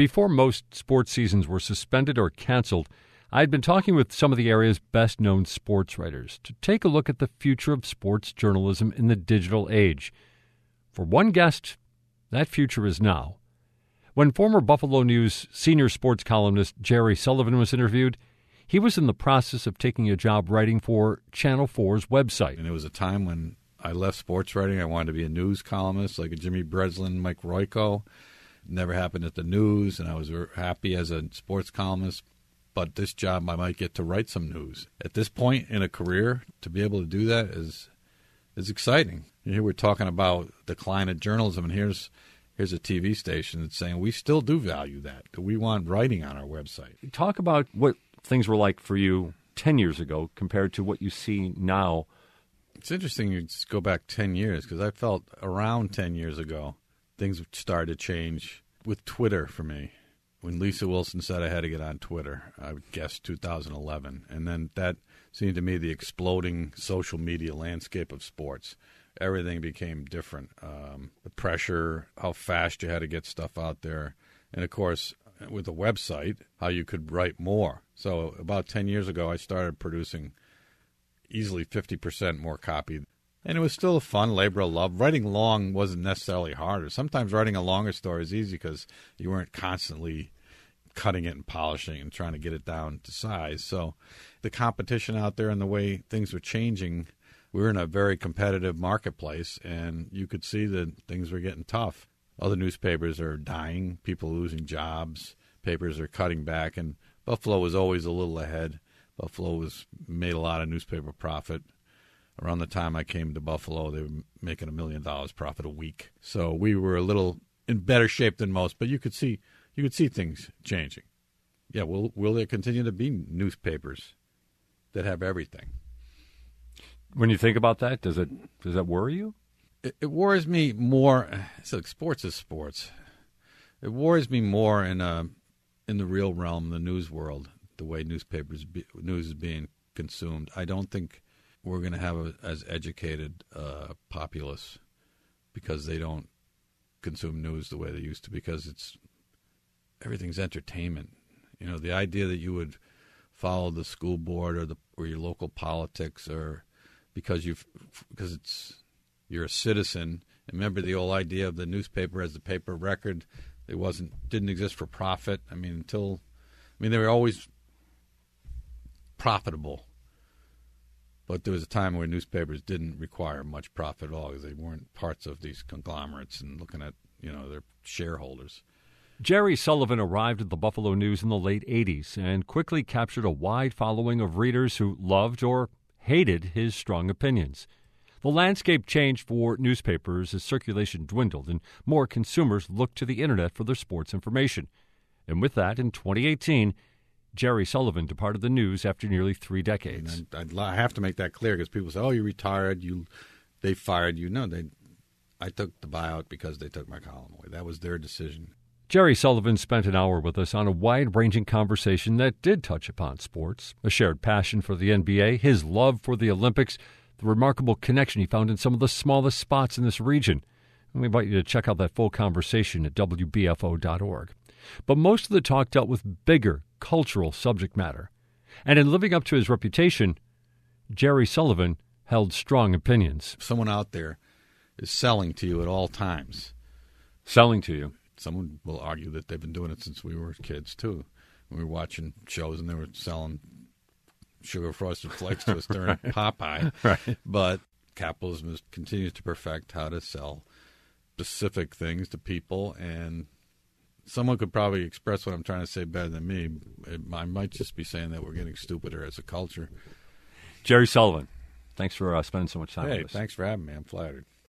Before most sports seasons were suspended or canceled, I'd been talking with some of the area's best-known sports writers to take a look at the future of sports journalism in the digital age. For one guest, that future is now. When former Buffalo News senior sports columnist Jerry Sullivan was interviewed, he was in the process of taking a job writing for Channel 4's website. And it was a time when I left sports writing. I wanted to be a news columnist like a Jimmy Breslin, Mike Royko. It never happened at the news, and I was happy as a sports columnist. But this job, I might get to write some news. At this point in a career, to be able to do that is exciting. Here we're talking about decline of journalism, and here's a TV station that's saying we still do value that. We want writing on our website. Talk about what things were like for you 10 years ago compared to what you see now. It's interesting you just go back 10 years because I felt around 10 years ago things started to change with Twitter for me. When Lisa Wilson said I had to get on Twitter, I would guess 2011. And then that seemed to me the exploding social media landscape of sports. Everything became different. The pressure, how fast you had to get stuff out there. And, of course, with the website, how you could write more. So about 10 years ago, I started producing easily 50% more copy. And it was still a fun labor of love. Writing long wasn't necessarily harder. Sometimes writing a longer story is easy because you weren't constantly cutting it and polishing and trying to get it down to size. So the competition out there and the way things were changing, we were in a very competitive marketplace, and you could see that things were getting tough. Other newspapers are dying, people losing jobs, papers are cutting back, and Buffalo was always a little ahead. Buffalo made a lot of newspaper profit. Around the time I came to Buffalo, they were making $1 million profit a week. So we were a little in better shape than most, but you could see things changing. Yeah, will there continue to be newspapers that have everything? When you think about that, does that worry you? It worries me more. So sports is sports. It worries me more in the real realm, the news world, the way news is being consumed. I don't think we're going to have as educated populace because they don't consume news the way they used to, because everything's entertainment. You know, the idea that you would follow the school board or your local politics, or because you're a citizen. And remember the old idea of the newspaper as the paper record. It didn't exist for profit. They were always profitable. But there was a time where newspapers didn't require much profit at all because they weren't parts of these conglomerates and looking at, their shareholders. Jerry Sullivan arrived at the Buffalo News in the late 80s and quickly captured a wide following of readers who loved or hated his strong opinions. The landscape changed for newspapers as circulation dwindled and more consumers looked to the Internet for their sports information. And with that, in 2018, Jerry Sullivan departed the news after nearly 3 decades. And I have to make that clear because people say, "Oh, you retired. They fired you." No, I took the buyout because they took my column away. That was their decision. Jerry Sullivan spent an hour with us on a wide-ranging conversation that did touch upon sports, a shared passion for the NBA, his love for the Olympics, the remarkable connection he found in some of the smallest spots in this region. And we invite you to check out that full conversation at WBFO.org. But most of the talk dealt with bigger cultural subject matter. And in living up to his reputation, Jerry Sullivan held strong opinions. Someone out there is selling to you at all times. Selling to you. Someone will argue that they've been doing it since we were kids, too. We were watching shows and they were selling sugar frosted flakes to us during Popeye. Right. But capitalism continues to perfect how to sell specific things to people, and someone could probably express what I'm trying to say better than me. I might just be saying that we're getting stupider as a culture. Jerry Sullivan, thanks for spending so much time with us. Hey, thanks for having me. I'm flattered.